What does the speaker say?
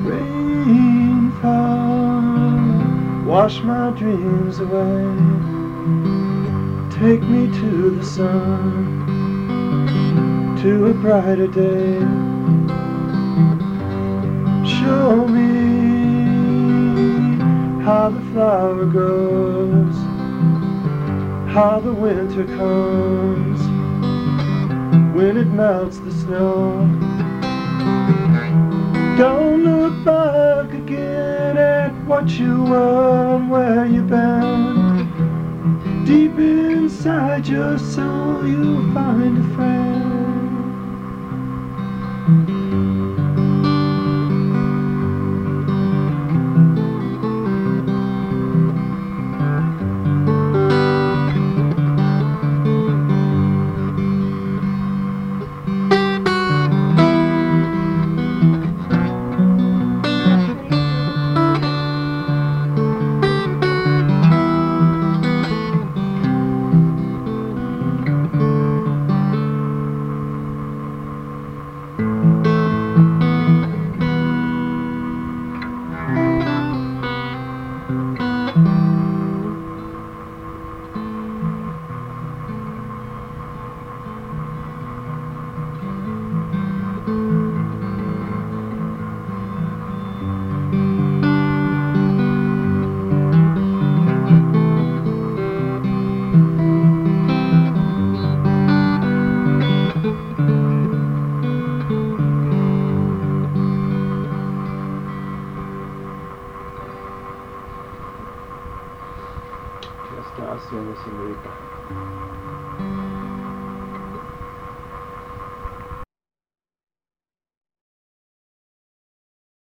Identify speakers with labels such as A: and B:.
A: Rain fall, wash my dreams away. Take me to the sun, to a brighter day. Show me how the flower grows, how the winter comes when it melts the snow. Don't look back again at what you were and where you've been. Deep inside your soul you'll find a friend. Gracias, señorita.